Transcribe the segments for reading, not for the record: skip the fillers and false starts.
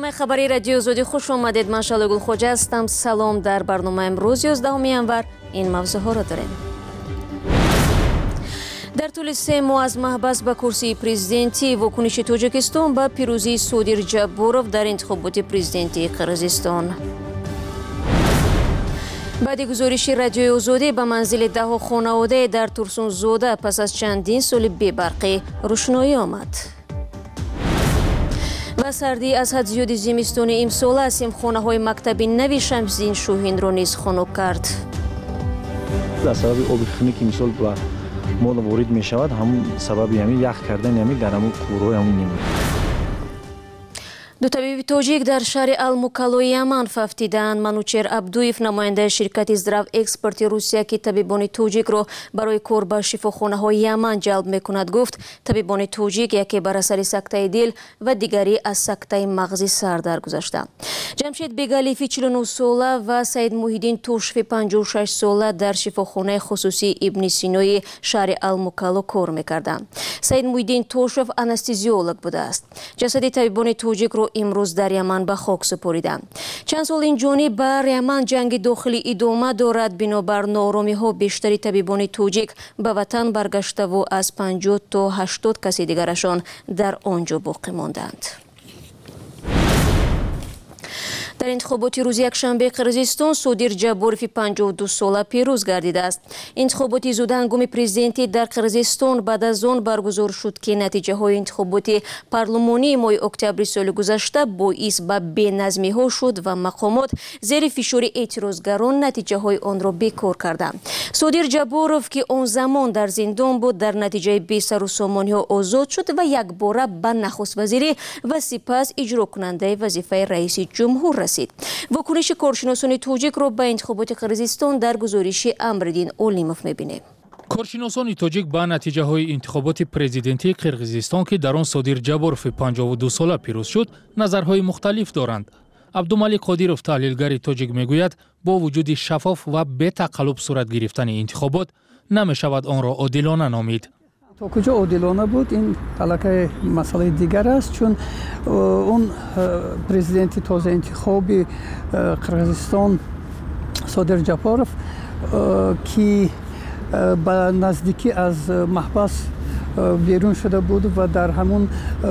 برنامه خبری رادیو آزادی خوش آمدید. من شاله گل خوجه هستم. سلام. در برنامه امروز 11 ینور این موضوع ها را داریم. در طول 3 ماه از محبس به کرسی پرزیدنتی، واکنش تاجیکستان به پیروزی صادر جباروف در انتخابات پرزیدنتی قرقیزستان. بعد گزارش رادیو آزادی به منزل 10 خانواده در ترسون زوده پس از چندین سال بی‌برقی روشنایی آمد. و سردی از حد زیاد زمستان امسال سیمخانه های مکتب نوی شمسدین شوهین را نیز خنک کرد. در سبب آب خنک که امسال به ما وارد می شود همون سبب یخ کردن در همون کوره همون نمیده. دو طبیب تاجیک در شهر المکلا یمن فهمیدند. منوچهر عبدویف نماینده شرکت زراعی اکسپورت روسیه که طبیبان تاجیک را برای کار به شفاخانه های یمن جلب میکند گفت طبیبان تاجیک یکی بر اثر سکته دل و دیگری از سکته مغزی سر درگذشتند. جمشید بیگالیفی 49 ساله و سید محیدین توشفی 56 ساله در شفاخانه خصوصی ابن سینای شهر المکلا کار میکردند. سید محیدین توشف آنستزیولوگ بوده است. جسد طبیبان تاجیک را امروز در یمن به خاک سپردند. چند سال این جانب بر یمن جنگ داخلی ادامه دارد. بنابر ناآرامی ها بیشتری طبیبان تاجیک به وطن برگشته و از 50 تا 80 کسی دیگرشان در آنجا باقی ماندند. در انتخابات روز یکشنبه قرقیزستان صادر جباروف 52 ساله پیروز گردیده است. انتخابات زودهنگام پرزیدنتی در قرقیزستان بعد از آن برگزار شد که نتیجه های انتخابات پارلمانی ماه اکتبر سال گذشته باعث به بی‌نظمی ها شد و مقامات زیر فشار اعتراضگران نتیجه های آن را بیکار کردند. صادر جباروف که آن زمان در زندان بود در نتیجه بی سر و سامانی ها آزاد شد و یک باره به نخست وزیری و سپس اجرا کننده وظیفه رئیس جمهور رسید. واکنش کارشناسان تاجیک را به انتخابات قرقیزستان در گزارش امردین اولیموف می‌بینیم. کارشناسان تاجیک به نتیجه های انتخابات پرزیدنتی قرقیزستان که در آن صادر جباروف 52 ساله پیروز شد نظرهای مختلف دارند. عبدالملک قادیروف تحلیلگر تاجیک میگوید با وجود شفاف و بی تقلب صورت گرفتن انتخابات نمی‌شود آن را عادلانه نامید. تا کجا عادلانه بود این علاقه مسئله دیگر است، چون اون پرزیدنتی تازه انتخابی قرقیزستان صادر جباروف که به نزدیکی از محبس بیرون شده بود و در همون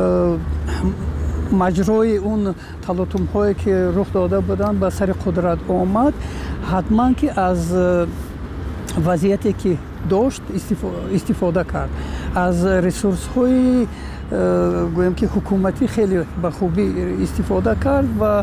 مجرای اون تلاطم هایی که رخ داده بودند به سر قدرت آمد، حتما که از وضعیتی که داشت استفاده کرد. از ریسورس های گویم که حکومتی خیلی به خوبی استفاده کرد و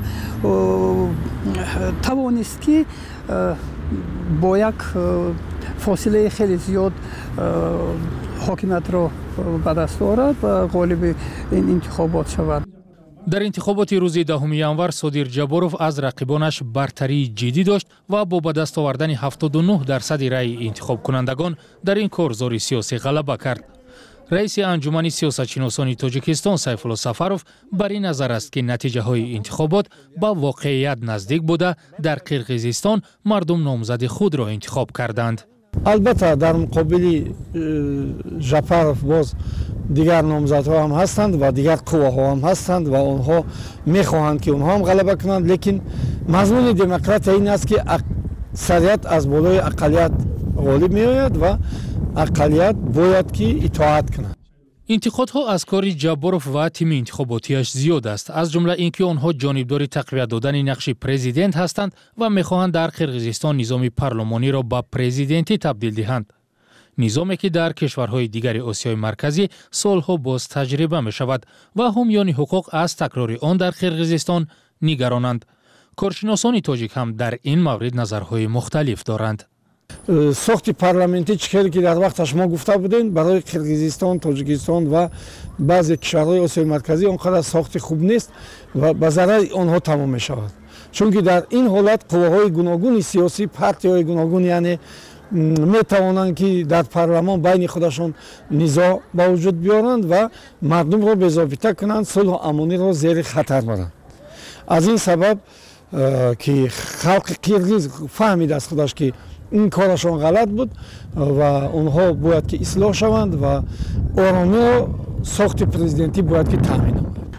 توانست که با یک فاصله خیلی زیاد حاکمیت را به دست آورد و غالب این انتخابات شود. در انتخابات روز 10 ینور صادر جباروف از رقیبانش برتری جدی داشت و با به دست آوردن 79% رأی انتخاب کنندگان در این کارزار سیاسی غلبه کرد. رئیس انجمن سیاستشناسان تاجیکستان سیف الله سفروف بر این نظر است که نتیجه های انتخابات با واقعیت نزدیک بوده در قرقیزستان مردم نامزد خود را انتخاب کردند. البته در مقابل جباروف باز دیگر نامزدها هم هستند و دیگر قواها هم هستند و آنها میخواهند که آنها هم غلبه کنند، لیکن مضمون دموکرات این است که اکثریت از بالای اقلیت غالب می آید و اقلیت باید که اطاعت کنند. انتقادها از کار جباروف و تیم انتخاباتیش زیاد است، از جمله اینکه آنها جانبدار تقویت دادن نقش پرزیدنت هستند و میخواهند در قرقیزستان نظام پارلمانی را به پرزیدنتی تبدیل دهند. نظامی که در کشورهای دیگر آسیای مرکزی سالها باز تجربه می شود و حامیان حقوق از تکرار آن در قرقیزستان نگرانند. کارشناسان تاجیک هم در این مورد نظرهای مختلف دارند. ساخت پارلمانتی چیزی که در وقتش ما گفته بودیم برای قرقیزستان، تاجیکستان و بعضی کشورهای آسیای مرکزی آنقدر ساخت خوب نیست و به ضرر آنها تمام می شود، چون که در این حالت قواهای گوناگون سیاسی، پارتی‌های گوناگون یعنی می توانند که در پارلمان بین خودشان نزاع به وجود بیارند و مردم را بی‌ضابطه کنند، صلح و امنی را زیر خطر برند. از این سبب که خلق قرقیز فهمید از خودش که این کارشان غلط بود و اونها باید که اصلاح شوند و آرامی و ساخت پرزیدنتی باید که تامین شود.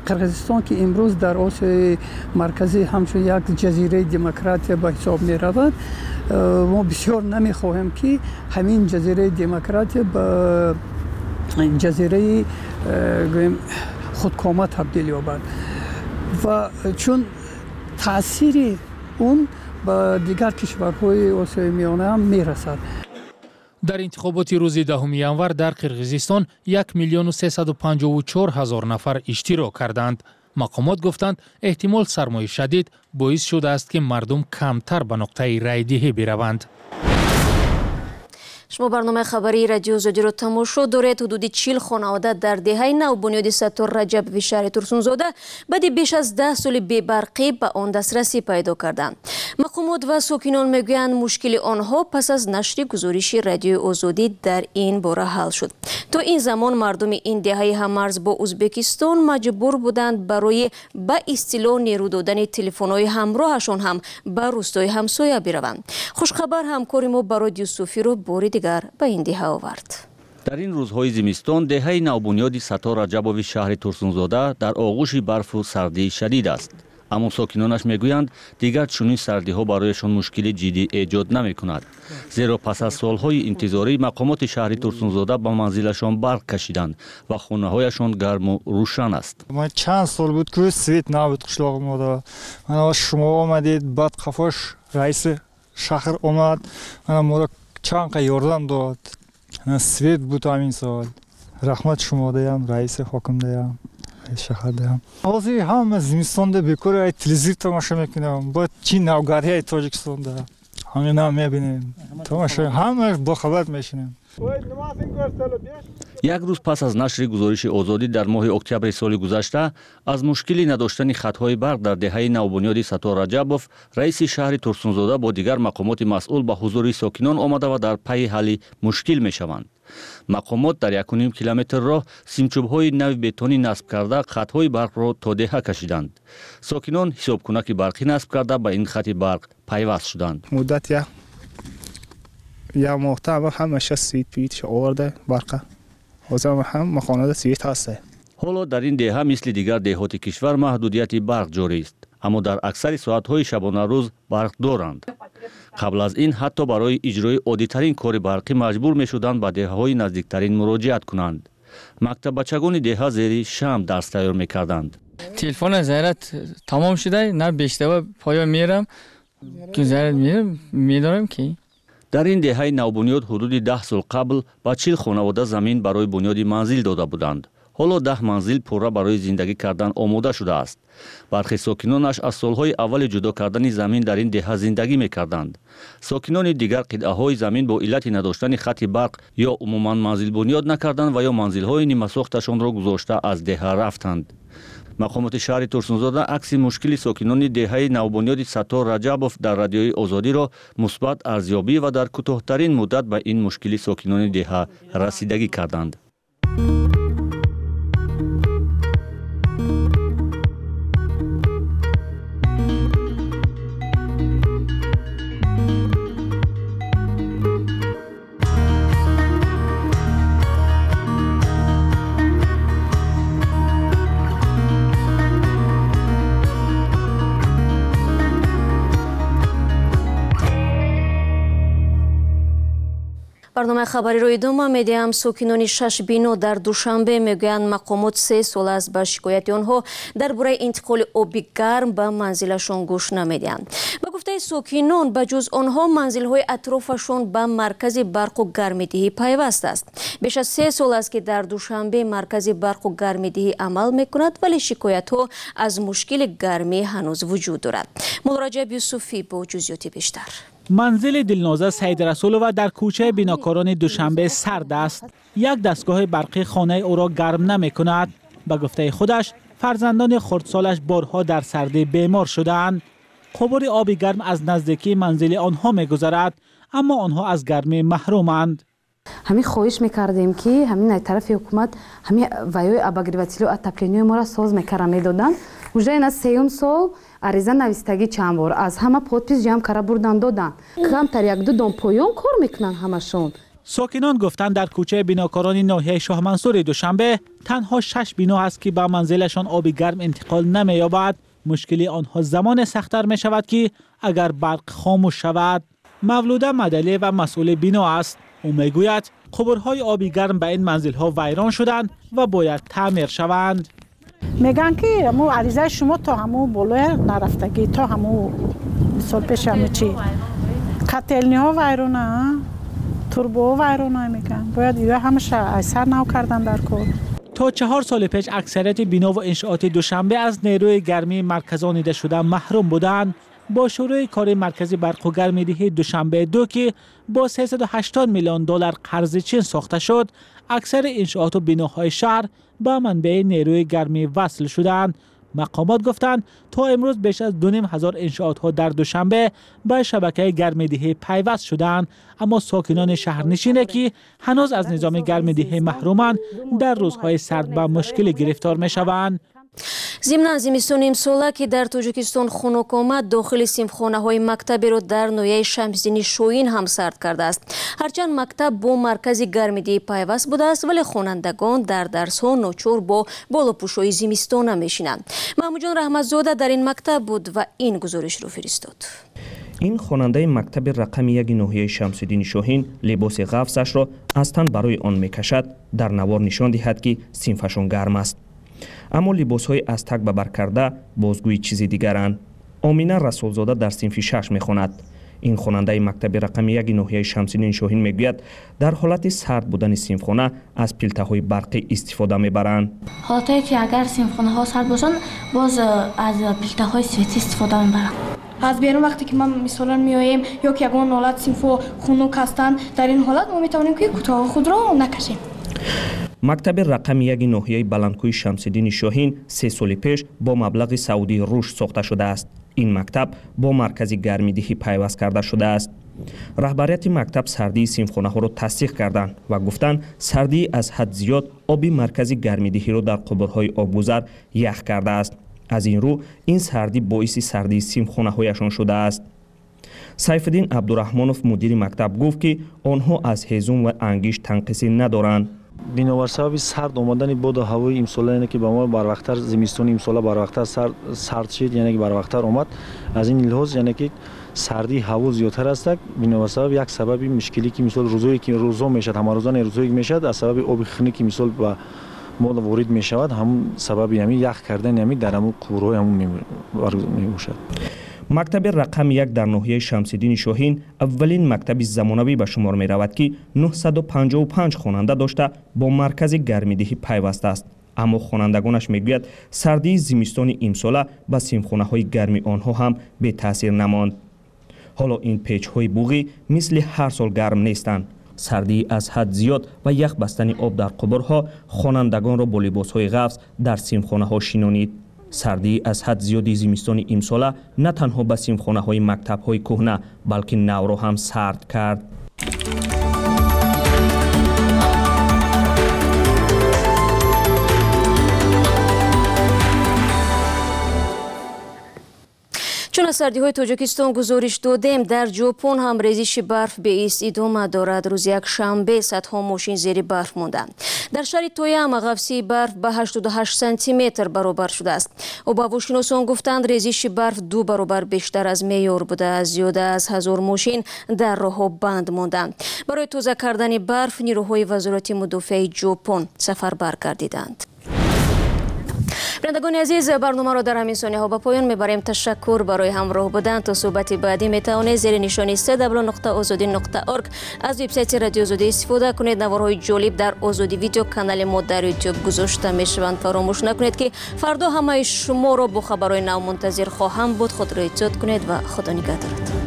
قرغیزستان که امروز در آسیای مرکزی همچون یک جزیره دموکراتی به حساب می رود، ما بسیار نمی خواهیم که همین جزیره دموکراتی به جزیره خودکامه تبدیل یابد و چون تأثیر اون به دیگر کشورهای آسیای میانه هم می رسد. در انتخابات روز 10 ینور در قرغیزستان 1,354,000 نفر اشتراک کردند. مقامات گفتند احتمال سرمای شدید باعث شده است که مردم کمتر به نقطه رای دهی بروند. شما برنامه خبری رادیو آزادی رو تماشا دارید. حدود 40 خانواده در دهه نو بنیاد ستار رجب و شهر ترسونزاده بعد بیش از 10 سال بی‌برقی به آن دسترسی پیدا کردند. مقامات و ساکنان میگویند مشکل آنها پس از نشر گزارش رادیو آزادی در این باره حل شد. تا این زمان مردم این دهه هم‌مرز با ازبکستان مجبور بودند برای به اصطلاح نیرو دادن تلفن‌های همراهشان هم به روستای همسایه بروند. خوشخبر همکار ما براد یوسفی رو بار دیگر به این دهه آورد. در این روزهای زمستان دهه نوبنیاد ستار رجبوی شهر ترسونزاده در آغوش برف و سردی شدید است. اما ساکنانش میگویند دیگر چنین سردی ها برایشان مشکل جدی ایجاد نمی کند. زیرا پس از سالهای انتظاری مقامات شهر ترسونزاده به منزلشان برق کشیدند و خانه هایشان گرم و روشن است. ما چند سال بود که سویت نبود قشلاق ما. من شما آمدید بعد خفاش رئیس شهر آمد ما را چند یاردم داد. سویت بود همین سال. رحمت شما دیم رئیس حاکم دیم. شهر دیم. حاضی هم زمستان ده بیکار تلویزیون تماشا میکنم. با چی نوگری تاجیکستان ده. همین هم میبینیم. تماشا همه با خبر میشنیم. یک روز پس از نشر گزارش آزادی در ماه اکتبر سال گذشته از مشکلی نداشتن خطهای برق در دهه نوبنیاد ستار رجبوف، رئیس شهر ترسونزاده با دیگر مقامات مسئول به حضور ساکنان آمده و در پی حل مشکل میشوند. مقامات در 1.5 کیلومتر راه سیمچوب‌های نو بتونی نصب کرده خطهای برق را تا دهه کشیدند. ساکنان حسابکنک برقی نصب کرده به این خط برق پیوست شدند. مدت یا محتوا همش سویت پیچ آورده برق. حاضر هم خانواده سویت هسته. حالا در این دهه مثل دیگر دهات کشور محدودیت برق جاری است، اما در اکثر ساعت‌های شبانه روز برق دارند. قبل از این حتی برای اجرای عادی‌ترین کار برقی مجبور می‌شدند به دهه‌های نزدیکترین مراجعت کنند. مکتب بچگان دهه زیر شمع درس تیار می‌کردند. تلفن زیرت تمام شده، نه بیشتر پایا میرم که زیرت میدارم که در این دهه نوبنیاد حدود 10 سال قبل با 40 خانواده زمین برای بنیاد منزل داده بودند. حالا 10 منزل پورا برای زندگی کردن آماده شده است. برخی ساکنانش از سالهای اول جدا کردن زمین در این دهه زندگی می‌کردند. ساکنان دیگر قطعه‌های زمین با علت نداشتن خط برق یا عموما منزل بنیاد نکردند و یا منزل‌های نیمه ساختشان را گذاشته از دهه رفتند. مقامات شهر ترسونزاده عکس مشکل ساکنان دهه نوبنیاد ستار رجبوف در رادیوی آزادی را مثبت ارزیابی و در کوتاه‌ترین مدت به این مشکل ساکنان دهه رسیدگی کردند. برنامه خبری رو ادامه میدیم. ساکنان 6 بینو در دوشنبه میگویند مقامات 3 سال است به شکایت آنها درباره انتقال آب گرم به منزلشان گوش نمیدهند. به گفته ساکنان بجز آنها منزل‌های اطرافشان به مرکز برق و گرم‌دهی پیوست است. بیش از 3 سال است که در دوشنبه مرکز برق و گرم‌دهی عمل میکند ولی شکایت‌ها از مشکل گرمی هنوز وجود دارد. مراجع یوسفی با جزئیات بیشتر. منزل دلنازه سید رسولوف در کوچه بیناکاران دوشنبه سرد است. یک دستگاه برقی خانه او را گرم نمی کند. به گفته خودش فرزندان خردسالش بارها در سردی بیمار شدند. قبور آب گرم از نزدیکی منزل آنها می گذرد اما آنها از گرمی محرومند. همین خواهش میکردیم که همین از طرف حکومت همین ویای اباگریواتیلو اتپلینی ما را ساز میکردن میدادن. уже این از 3 سال عریضه نویستگی چند بار از همه پودپیس جمع کرده بردن دادن. کمتر 1-2 دام پایان کار میکنن همشون. ساکنان گفتند در کوچه بیناکاران ناحیه شاه منصور دوشنبه تنها 6 بینا است که به منزلشان آب گرم انتقال نمی‌یابد. مشکلی آنها زمان سخت‌تر می شود که اگر برق خاموش شود. مولوده مدلی و مسئول بینا است. او میگوید قبرهای آبی گرم به این منزل‌ها ویران شدند و باید تعمیر شوند. میگن که همون عریضه شما تا همون بالای نرفتگی، تا همون سال پیش همون چی کتلنی ها ویرانه، توربو ویرانه میگن. باید ایده همش اثر نو کردن در کار. تا 4 سال پیش اکثریت بینا و انشاءات دوشنبه از نیروی گرمی مرکزانیده شده محروم بودند. با شروع کار مرکزی برق و گرمایدهی دوشنبه 2 که با 380 میلیون دلار قرض چین ساخته شد، اکثر انشاءات و بیناهای شهر به منبع نیروی گرمی وصل شدند. مقامات گفتند تا امروز بیش از 2,500 انشاءات ها در دوشنبه به شبکه گرمایدهی پیوست شدند، اما ساکنان شهرنشین که هنوز از نظام گرمایدهی محرومند در روزهای سرد به مشکل گرفتار می شوند. ضمن زمستون امساله که در تاجیکستان خنک آمد، داخل سیمخانه‌های مکتبی را در ناحیه شمس‌دین شوین هم سرد کرده است. هرچند مکتب با مرکز گرمایدهی پیوست بوده است، ولی خوانندگان در درس‌ها ناچار با بالاپوش‌های زمستانه می‌شینند. محمود جان رحمت‌زاده در این مکتب بود و این گزارش را فرستاد. این خواننده مکتب رقم 1 ناحیه شمس‌دین شوهین لباس غفصش را از تن برای آن می‌کشد، در نوار نشان دهد که صنفشان گرم است. اما لباس‌های از تک به بر کرده بازگوی چیزی دیگرند. آمینه رسولزاده در صنف 6 می‌خواند. این خواننده مکتب رقم 1 ناحیه شمس‌دین شوهین میگوید در حالت سرد بودن صنفخانه از پلته‌های برقی استفاده می‌برند. حالتی که اگر صنفخانه‌ها سرد باشند باز از پلته‌های سوئیتی استفاده می‌برند. از بیرون وقتی که ما مثلا میاییم یا که یگان حالت صنف خنک هستند، در این حالت ما می‌توانیم که کتاب خود را نکشیم. مکتب رقم 1 ناحیه بلندکوی شمس‌دین شوهین 3 سال پیش با مبلغ سعودی روش ساخته شده است. این مکتب با مرکز گرمایدهی پیوست کرده شده است. رهبریت مکتب سردی صنفخانه‌ها را تصدیق کردند و گفتند سردی از حد زیاد آبی مرکز گرمایدهی را در قبرهای آبگذر یخ کرده است. از این رو این سردی باعث سردی صنفخانه‌هایشان شده است. سیفالدین عبدالرحمنوف مدیر مکتب گفت که آنها از هیزم و انگیش تنقیصی ندارند. بنابر سبب سرد آمدن باد و هوای امسال، یعنی که به ما بروقتر زمستون امسال بروقتر سرد شد، یعنی که بروقتر آمد، از این لحاظ یعنی که سردی هوا زیادتر است. بنابر سبب یک سبب مشکلی که مثال روزایی که روزا میشد، همه روزانه روزایی میشد، از سبب آب خنک که مثال به ما وارد میشود، هم سبب یعنی یخ کردن یعنی در همون قبرهای همون میباشد. مکتب رقم 1 در ناحیه شمس‌دین شوهین اولین مکتب زمانوی به شمار می رود که 955 خواننده داشته با مرکز گرمایدهی پیوسته است. اما خوانندگانش میگوید سردی زمستان امساله به صنفخانه‌های گرمی آنها هم بی تاثیر نماند. حالا این پیچ‌های بوغی مثل هر سال گرم نیستند. سردی از حد زیاد و یخ بستن آب در قبرها خوانندگان را با لباس‌های غفص در صنفخانه‌ها شینانید. سردی از حد زیادی زمستان امساله نه تنها به صنفخانه‌های مکتب‌های کهنه بلکه نو را هم سرد کرد. چون از سردی‌های تاجیکستان گزارش دادیم، در ژاپن هم ریزش برف به ایست ادامه دارد. روز یک شنبه صدها ماشین زیر برف ماندند. در شهر تویاما غفصی برف به 88 سانتی متر برابر شده است. هواشناسان گفتند ریزش برف 2 برابر بیشتر از معیار بوده. زیاده از 1000 ماشین در راه‌ها بند ماندند. برای تازه کردن برف نیروهای وزارت مدافع ژاپن سفربر گردیدند. بینندگان عزیز، برنامه را در همین ثانیه‌ها به پایان میبریم. تشکر برای همراه بودن. تا صحبت بعدی میتوانید زیر نشانی www.azadi.org از وبسایت رادیو آزادی استفاده کنید. نوارهای جالب در آزادی ویدیو کانال ما در یوتیوب گذاشته میشوند. فراموش نکنید که فردا همه شما را با خبرهای نو منتظر خواهم بود. خود را احتیاط کنید و خدا نگهدارت.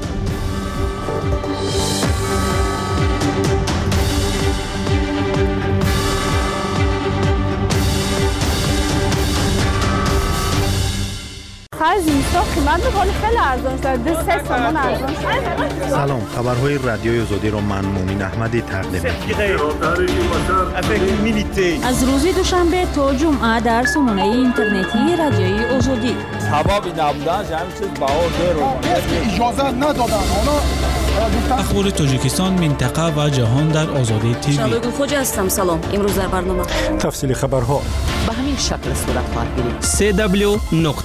زمستان قیمت بخوری خیلی ارزان شد. 2-3 تومان ارزان شد. سلام، خبرهای رادیوی آزادی را من مومن احمدی تقدیم می‌کنم. از روز دوشنبه تا جمعه در سامانه اینترنتی رادیوی آزادی. هوا نبودن همین چیز بهار رو اجازه ندادن. حالا اخبار تاجیکستان، منطقه و جهان در آزادی تیوی. شالوی خوج هستم. سلام. امروز در برنامه تفصیل خبرها به همین شکل صورت خواهد گرفت.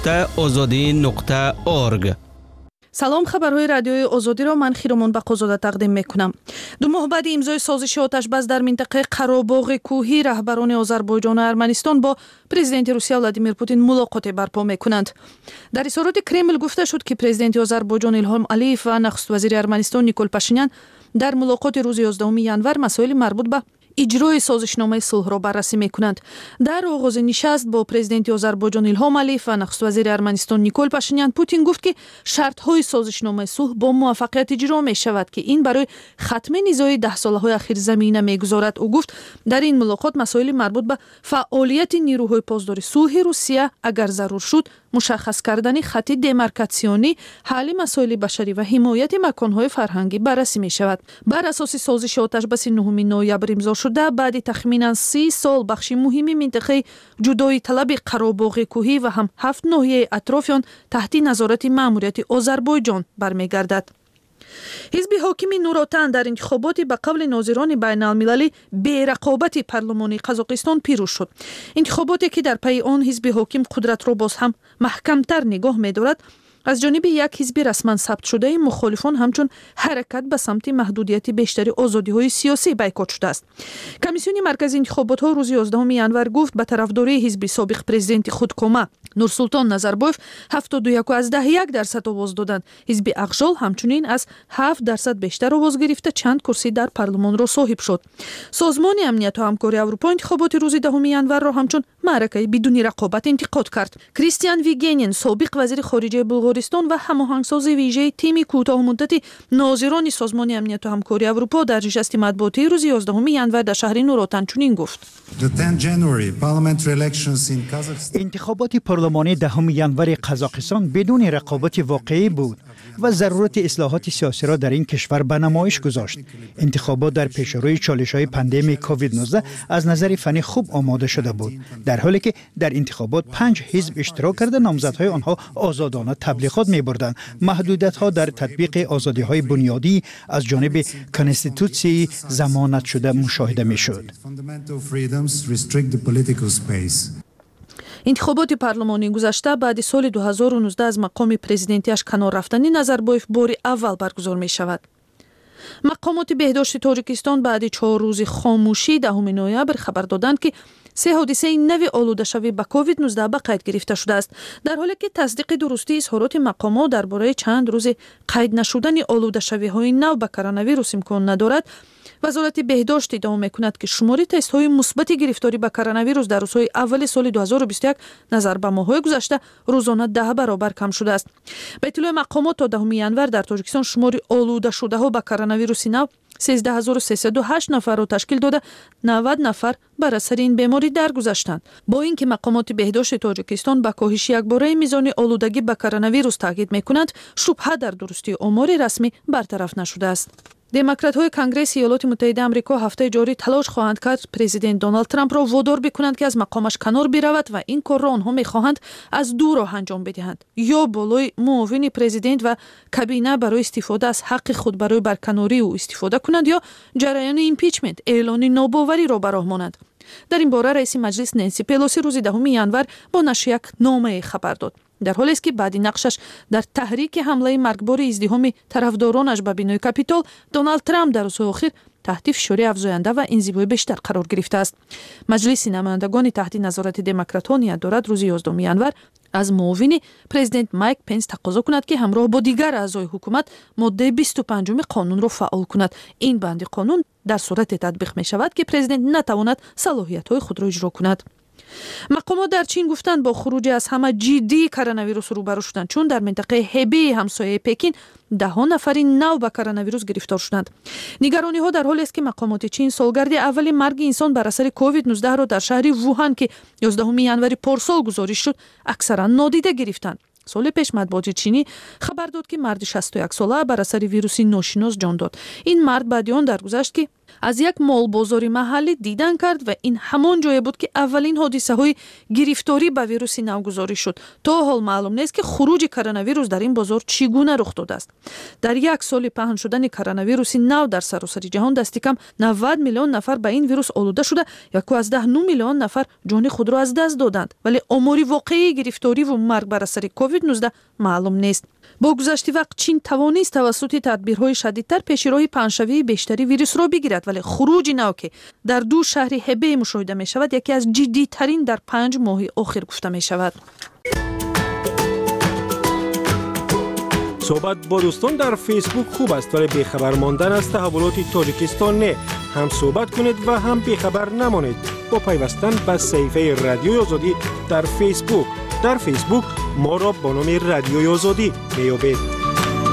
www.azadi.org. سلام، خبرهای رادیوی آزادی را من خیرمان بقازاده تقدیم میکنم. 2 ماه بعد امضای سازش آتشبس در منطقه قراباغ کوهی، رهبران آذربایجان و ارمنستان با پرزیدنت روسیه ولادیمیر پوتین ملاقات برپا میکنند. در اظهارات کرمل گفته شد که پرزیدنت آذربایجان ایلهام علیف و نخست وزیر ارمنستان نیکول پاشینیان در ملاقات روز 11 ینور مسائل مربوط به اجرای سازشنامه صلح را بررسی میکنند. در آغاز نشست با پرزیدنت آذربایجان ایلهام علیف و نخست وزیر ارمنستان نیکول پاشینیان، پوتین گفت که شرط‌های سازشنامه صلح با موفقیت اجرا میشود که این برای ختم نزاع 10 ساله اخیر زمینه میگذارد. او گفت در این ملاقات مسائل مربوط به فعالیت نیروهای پاسدار صلح روسیه، اگر ضرور شد مشخص کردن خط دمارکاسیونی، حل مسائل بشری و حمایت مکان‌های فرهنگی بررسی می‌شود. بر اساس سازش آتشبس 9 نوامبر امضا شده، بعد تخمینا 30 سال بخش مهمی منطقه جدایی طلب قراباغ کوهی و هم 7 ناحیه اطراف آن تحت نظارت مأموریت آذربایجان برمیگردد. حزب حاکم نوراتن در انتخابات به قول ناظران بین المللی به رقابت پارلمانی قزاقستان پیروز شد. انتخاباتی که در پی آن حزب حاکم قدرت را باز هم محکمتر نگاه می‌دارد، از جانب یک حزب رسما ثبت شده مخالفان همچون حرکت به سمت محدودیت بیشتر آزادی‌های سیاسی بایکوت شده است. کمیسیون مرکزی انتخابات‌ها روز 11 ینور گفت به طرفداری حزب سابق پرزیدنت خودکامه نورسولطان نظربایف 71.1% آواز دادند. حزب اقشال همچنین از 7% بیشتر آواز گرفته چند کرسی در پارلمان را صاحب شد. سازمان امنیت و همکاری اروپا انتخابات روز 10 ینور را همچون معرکه بدون رقابت انتقاد کرد. کریستیان ویگنین، سابق وزیر خارجه بلغارستان و هماهنگساز ویژه تیم کوتاه مدت ناظران سازمان امنیت و همکاری اروپا در نشست مطبوعاتی روز 11 ینور در شهر نوراتن چنین گفت: انتخابات پارلمانی 10 ینور قزاقستان بدون رقابت واقعی بود و ضرورت اصلاحات سیاسی را در این کشور به نمایش گذاشت. انتخابات در پیشروی چالش‌های پاندمی کووید 19 از نظر فنی خوب آماده شده بود، در حالی که در انتخابات 5 حزب اشتراک کرده نامزدهای آنها آزادانه تبلیغات می‌بردند. محدودیت‌ها در تطبیق آزادی‌های بنیادی از جانب کنستیتوسی ضمانت شده مشاهده می‌شد. انتخابات پارلمانی گذشته بعد سال 2019 از مقام پرزیدنتیش کنار رفتن نظربایف باری اول برگزار می شود. مقامات بهداشت تاجیکستان بعد 4 روز خاموشی 10 نوامبر خبر دادند که 3 حادثه نوی آلوده شوی به کووید 19 به قید گرفته شده است، در حالی که تصدیق درستی اظهارات مقامات درباره چند روز قید نشدن آلوده شوی های نو به کرونا ویروس امکان ندارد. وزارت بهداشت ادعا می‌کند که شمار تست‌های مثبت گرفتاری به کرونا ویروس در روزهای اول سال 2021 نظر به ماه‌های گذشته روزانه 10 برابر کم شده است. به اطلاع مقامات تا 10 ینور در تاجیکستان شمار آلوده شده‌ها به کرونا ویروس نو 13308 نفر را تشکیل داده 90 نفر بر اثر این بیماری درگذشتند. با اینکه مقامات بهداشت تاجیکستان به کاهش یکباره میزان آلودگی به کرونا ویروس تاکید می‌کنند، شبهه در درستی آمار رسمی برطرف نشده است. دموکرات‌های کنگره ایالات متحده آمریکا هفته جاری تلاش خواهند کرد پرزیدنت دونالد ترامپ را وادار بکنند که از مقامش کنار برود و این کار را آنها می‌خواهند از دور راه انجام بدهند یا بالای معاون پرزیدنت و کابینه برای استفاده از حق خود برای برکناری او استفاده کنند یا جریان ایمپیچمنت اعلان ناباوری را به راه مانند. در این باره رئیس مجلس نانسی پلوسی روز 10 ینور با نشر یک نامه خبر داد، در حالی است که بعد نقشش در تحریک حمله مرگبار ازدحام طرفدارانش به بینای کاپیتول، دونالد ترامپ در روزهای اخیر تحت فشار افزاینده و انزوای بیشتر قرار گرفته است. مجلس نمایندگان تحت نظارت دموکرات‌ها نیت دارد روز 11 ینور از معاون پرزیدنت مایک پنس تقاضا کند که همراه با دیگر اعضای حکومت ماده 25 قانون را فعال کند. این بند قانون در صورت تطبیق می شود که پرزیدنت نتواند صلاحیت‌های خود را اجرا کند. مقامات در چین گفتند با خروج از همه جدی کرونا ویروس روبرو شدند، چون در منطقه هبی همسایه پکین 10 نفر نو به کرونا ویروس گرفتار شدند. نگرانی ها در حالی است که مقامات چین سالگرد اول مرگ انسان بر اثر کووید 19 را در شهر ووهان که 11 ینور پارسال گزارش شد اکثرا نادیده گرفتند. سال پیش مطبوعات چینی خبر داد که مرد 61 ساله بر اثر ویروسی ناشناس جان داد. این مرد بعد آن درگذشت که аз як молбозори маҳаллӣ дидан кард ва ин ҳамон ҷое буд ки аввалин ҳодисаҳои гирифторӣ ба вируси нав гузорӣ шуд. То ҳол маълум нест ки хуруҷи коронавирус дар ин бозор чӣ гуна рух додааст. дар як соли паҳн шудани коронавируси нав дар саросари ҷаҳон дасти кам 90 миллион нафар ба ин вирус олуда шуда 1.9 миллион нафар ҷони худро аз даст доданд, вале омори воқеии гирифториву марг бар асари COVID-19 маълум нест. бо гузашти вақт чин тавонист тавассути тадбирҳои шадидтар пешироҳи паҳншавии бештари вирусро бигирад, вале хуруҷи нав ки дар ду шаҳри Ҳебе мушоҳида мешавад, яке аз ҷиддитарин дар 5 моҳи охир гуфта мешавад. صحبت با دوستان در فیسبوک خوب است ولی بیخبر ماندن از تحولات تاجیکستان نه. هم صحبت کنید و هم بیخبر نمانید با پیوستن به صفحه رادیوی آزادی در فیسبوک. در فیسبوک ما را با نام رادیوی آزادی میابید.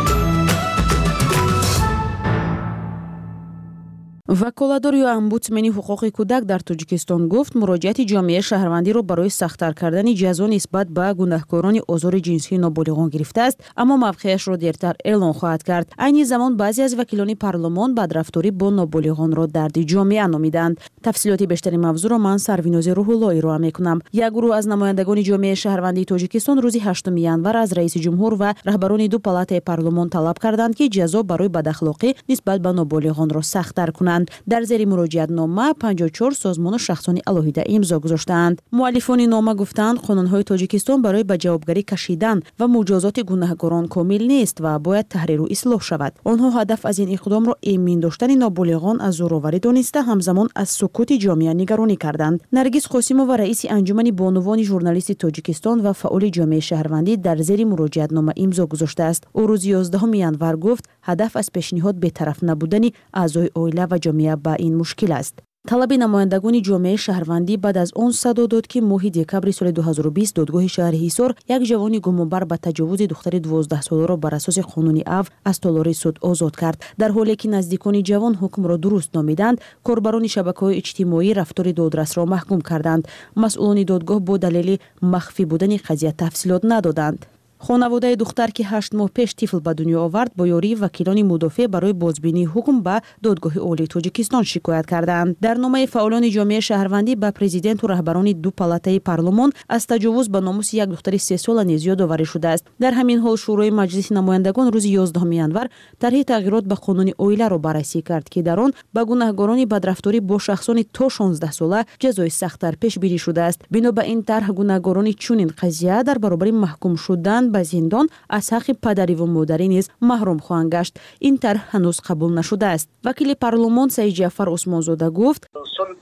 ваколадори омбудсмени ҳуқуқи кӯдак дар Тоҷикистон гуфт муроҷиати ҷомеаи шаҳрвандиро барои сахттар кардани ҷазо нисбат ба гунаҳкорони озори ҷинсии ноболиғон гирифтааст, аммо мавқеашро дертар эълон хоҳад кард. айни замон баъзе аз вакилони парлумон бадрафторӣ бо ноболиғонро дарди ҷомеа номиданд. тафсилоти бештари мавзӯъро ман Сарвинози Рӯҳулло ироа мекунам. як гурӯҳ аз намояндагони ҷомеаи шаҳрвандии Тоҷикистон рӯзи 8 январ аз раиси ҷумҳур ва раҳбарони ду палатаи парлумон талаб карданд ки ҷазо барои бадахлоқӣ нисбат ба ноболиғонро сахттар кунанд. дар зери муроҷиатнома 54 созмону шахсони алоҳида имзо гузоштаанд. муаллифони нома гуфтанд қонунҳои Тоҷикистон барои ба ҷавобгарӣ кашидан ва муҷозоти гунаҳкорон комил нест ва бояд таҳриру ислоҳ шавад. онҳо ҳадаф аз ин иқдомро эмин доштани ноболиғон аз зӯроварӣ дониста ҳамзамон аз сукути ҷомеа нигаронӣ карданд. Наргиз Қосимова раиси анҷумани бонувони журналисти Тоҷикистон ва фаъоли ҷомеаи шаҳрвандӣ дар зери муроҷиатнома имзо гузоштааст. ӯ рӯзи 11 январ гуфт ҳадаф аз пешниҳод бетараф набудани аъзои оила ва ҷомеа ба ин мушкил аст. талаби намояндагони ҷомеаи шаҳрвандӣ баъд аз он садо дод ки моҳи декабри соли 2020 додгоҳи шаҳри Ҳисор як ҷавони гумонбар ба таҷовузи духтари 12-соларо бар асоси қонуни аф аз толори суд озод кард. дар ҳоле ки наздикони ҷавон ҳукмро дуруст номиданд, корбарони шабакаҳои иҷтимоӣ рафтори додрасро маҳкум карданд. масъулони додгоҳ бо далели махфӣ будани қазия тафсилот надоданд. хонаводаи духтар ки 8 моҳ пеш тифл ба дунё овард бо ёрии вакилони мудофеъ барои бозбинии ҳукм ба додгоҳи олии Тоҷикистон шикоят карданд. дар номаи фаъолони ҷомеаи шаҳрвандӣ ба президенту раҳбарони ду палатаи парлумон аз таҷовуз ба номуси як духтари 3 сола низ ёдоварӣ шудааст. дар ҳамин ҳол шӯрои маҷлиси намояндагон рӯзи 11 январ тарҳи тағйирот ба қонуни оиларо баррасӣ кард ки дар он ба гунаҳгорони бадрафторӣ бо шахсони то 16 сола ҷазои сахттар пешбинӣ шудааст. бино ба ин тарҳ гунаҳгорони чунин қазия дар баробари маҳкум шудан ба зиндон аз ҳаққи падариву модарӣ низ маҳрум хоҳанд гашт. ин тарҳ ҳанӯз қабул нашудааст. вакили парлумон Саид Ҷаъфар Усмонзода гуфт соли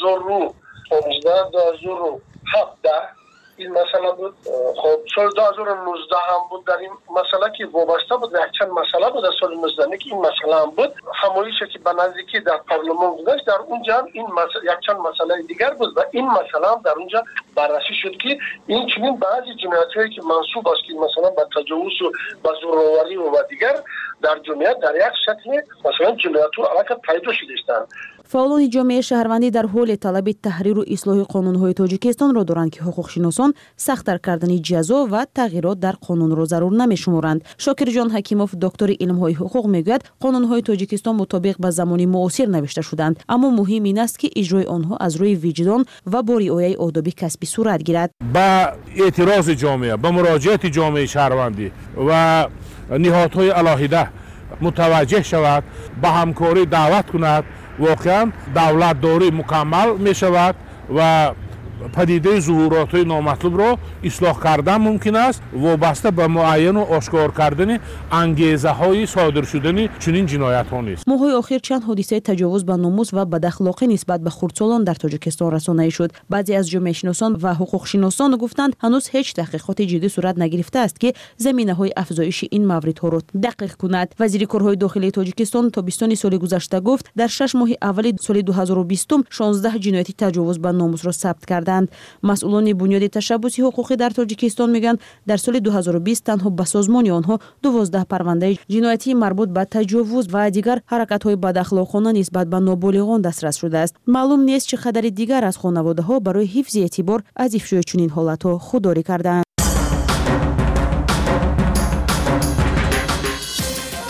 2017 این مسئله بود. خب سال 2019 هم بود در این مسئله که وابسته بود، یک چند مسئله بود در سال 19 که این مسئله هم بود. همایشی که به نزدیکی در پارلمان گذشت، در اونجا هم این یک چند مسئله دیگر بود و این مسئله هم در اونجا بررسی شد که این چنین بعضی جنایت‌هایی که منسوب است که مثلا به تجاوز و به زورآوری و دیگر در جمعیت در یک شکل مثلا جنایت‌ها علاقه پیدا شده‌اند. фаъолони ҷомеаи шаҳрвандӣ дар ҳоли талаби таҳриру ислоҳи қонунҳои Тоҷикистонро доранд ки ҳуқуқшиносон сахттар кардани ҷазо ва тағйирот дар қонунро зарур намешуморанд. Шокирҷон Ҳакимов, доктори илмҳои ҳуқуқ, мегӯяд қонунҳои Тоҷикистон мутобиқ ба замони муосир навишта шуданд, аммо муҳим ин аст ки иҷрои онҳо аз рӯи виҷдон ва бо риояи одоби касбӣ сурат гирад. ба эътирози ҷомеа, ба муроҷиати ҷомеаи шаҳрвандӣ ва ниҳодҳои алоҳида мутаваҷҷеҳ шавад, ба ҳамкорӣ даъват кунад. واقعا دولتداری مکمل می شود و پدیده ظهورات نامطلوب را اصلاح کردن ممکن است وابسته به معین و آشکار کردن انگیزه های صادر شدن چنین جنایت ها نیست. ماه‌های اخیر چند حادثه تجاوز به ناموس و بداخلاقی نسبت به خردسالان در تاجیکستان رسانه‌ای شد. بعضی از جامعه شناسان و حقوق شناسان گفتند هنوز هیچ تحقیقات جدی صورت نگرفته است که زمینه‌های افزایش این موردها را دقیق کند. وزیر کارهای داخلی تاجیکستان تابستان سال گذشته گفت در 6 ماه اول سال 2020 16 جنایت تجاوز به ناموس را ثبت کردند. مسئولان بنیاد تشبثی حقوقی در تاجیکستان میگن در سال 2020 تنها به سازمان آنها 12 پرونده جنایتی مربوط به تجاوز و دیگر حرکت‌های بداخلاقانه نسبت به نابالغان دسترس شده است. معلوم نیست چقدر دیگر از خانواده‌ها برای حفظ اعتبار از افشای چنین حالت‌ها خودداری کردند.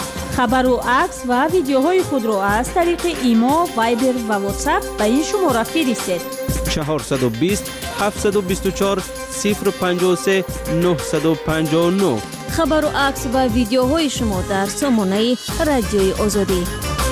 خبر و عکس و ویدیوهای خود را از طریق ایما، وایبر و واتساپ به این شماره فرستید. 420 724 053 959. خبر و عکس و ویدیوهای شما در سامانه رادیوی آزادی.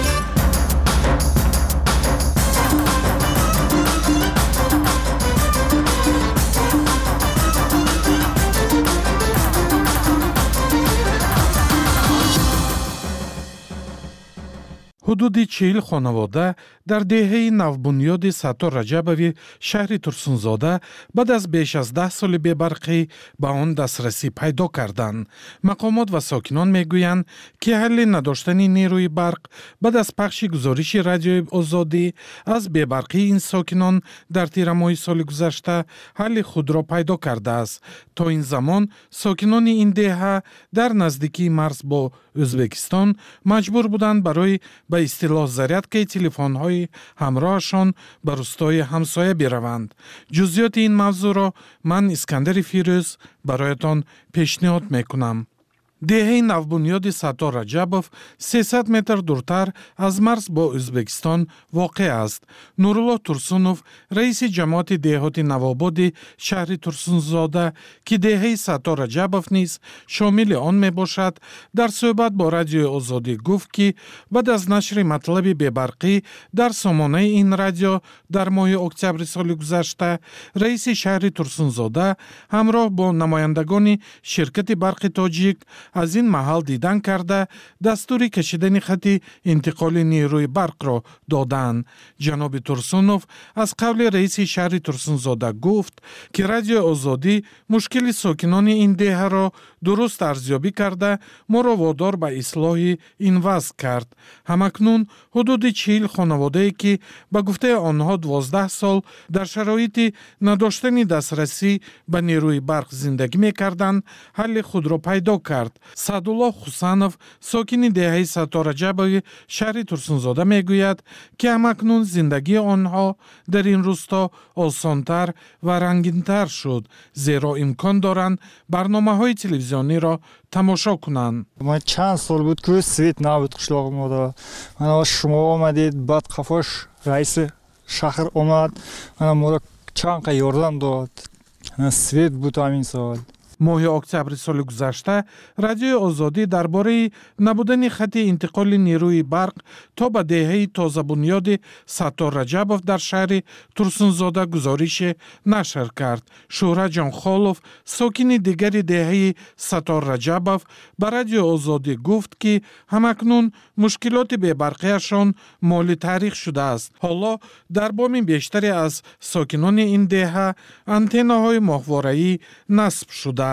ҳудуди 40 хонавода дар деҳаи навбунёди Саттор Раҷабови шаҳри Турсунзода баъд аз беш аз 10 соли бебарқӣ ба он дастрасӣ пайдо карданд. Мақомот ва сокинон мегӯянд, ки ҳалли надоштани нерӯи барқ баъд аз пахши гузориши Радиои Озодӣ аз бебарқии ин сокинон дар тирамоҳи соли гузашта ҳалли худро пайдо кардааст. То ин замон сокинони ин деҳа дар наздикии марз бо Ӯзбекистон маҷбур буданд барои ба истилоҳ зарядкаи телефонҳои ҳамроҳашон ба рӯстои ҳамсоя бираванд. ҷузъиёти ин мавзӯъро ман Искандари Фирӯз бароятон пешниҳод мекунам. деҳаи навбунёди Саттор Раҷабов 300 метр дуртар аз марз бо Ӯзбекистон воқеъ аст. Нуруллоҳ Турсунов, раиси ҷамоати деҳоти Навободи шаҳри Турсунзода, ки деҳаи Саттор Раҷабов низ шомили он мебошад, дар суҳбат бо Радиои Озодӣ гуфт, ки баъд аз нашри матлаби бебарқӣ дар сомонаи ин радио дар моҳи октябри соли гузашта, раиси шаҳри Турсунзода ҳамроҳ бо намояндагони ширкати барқи тоҷик аз ин маҳал дидан карда дастури кашидани хати интиқоли нерӯи барқро доданд. ҷаноби Турсунов аз қавли раиси шаҳри Турсунзода гуфт, ки Радиои Озодӣ мушкили сокинони ин деҳаро дуруст арзёбӣ карда моро водор ба ислоҳи ин вазъ кард. ҳамакнун ҳудуди 40 хонаводае, ки ба гуфтаи онҳо 12 сол дар шароити надоштани дастрасӣ ба нерӯи барқ зиндагӣ мекарданд, ҳалли худро пайдо кард. Саъдуллоҳ Хусанов, сокини деҳаи Саттор Раҷабови шаҳри Турсунзода мегӯяд, ки ҳамакнун зиндагии онҳо дар ин рӯсто осонтар ва рангинтар шуд, зеро имкон доранд барномаҳои телевизиониро тамошо кунанд. ман чанд сол буд ки свет набуд қишлоғимода. мана шумо омадед, баъд қафош раиси шаҳр омад, мана моро чанд қа ёрдам дод. свет буд ҳамин сол. моҳи октябри соли гузашта Радиои Озодӣ дар бораи набудани хати интиқоли нерӯи барқ то ба деҳаи тозабунёди Саттор Раҷабов дар шаҳри Турсунзода гузорише нашр кард. Шӯҳрат Ҷонхолов, сокини дигари деҳаи Саттор Раҷабов, ба Радиои Озодӣ гуфт, ки ҳамакнун мушкилоти бебарқиашон моли таърих шудааст. ҳоло дар боми бештаре аз сокинони ин деҳа антеннаҳои моҳвораӣ насб шудааст.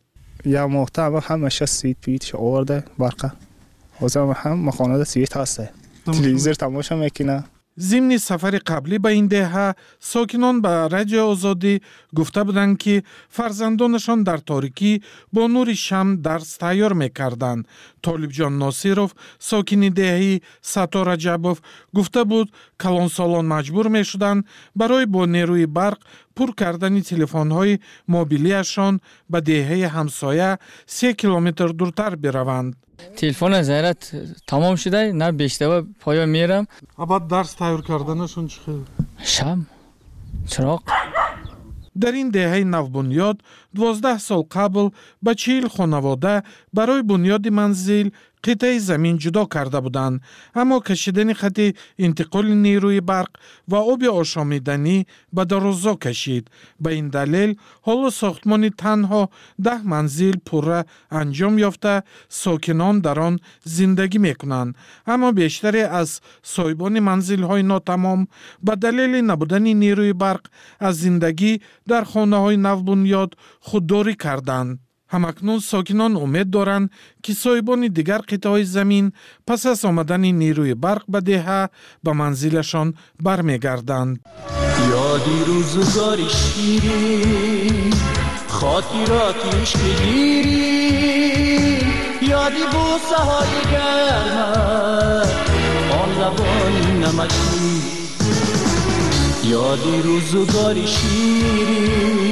یا محتوا همش سویت پیچ آورده برقه حاضر هم مخانه سویت هسته تلویزیون تماشا میکنه. зимни сафари қаблӣ ба ин деҳа сокинон ба Радиои Озодӣ гуфта буданд, ки фарзандонашон дар торикӣ бо нури шам дарс тайёр мекарданд. Толибҷон Носиров, сокини деҳаи Саттор Раҷабов, гуфта буд, калонсолон маҷбур мешуданд барои бо нерӯи барқ пур кардани телефонҳои мобилиашон ба деҳаи ҳамсоя 3 километр дуртар бираванд. телефона заряд тамом шуда, на бештава поё мерам. Абад дарс тайёр карданашон чӣ хел? Шам, чироқ. дар ин деҳаи навбунёд 12 сол қабл ба 40 хонавода барои бунёди манзил қитъаи замин ҷудо карда буданд, аммо кашидани хати интиқоли нерӯи барқ ва оби ошомиданӣ ба дарозо кашид. ба ин далел ҳоло сохтмони танҳо 10 манзил пурра анҷом ёфта сокинон дар он зиндагӣ мекунанд, аммо бештаре аз соҳибони манзилҳои нотамом ба далели набудани нерӯи барқ аз зиндагӣ дар хонаҳои навбунёд худдорӣ карданд. ҳамакнун сокинон умед доранд, ки соҳибони дигар қитъаҳои замин пас аз омадани нерӯи барқ ба деҳа ба манзилашон бармегарданд. ёди рӯзгори ширин, хотироти ишқигирин, ёди бӯсаҳои гармат, он лабони намакӣ. ёди рӯзгори ширин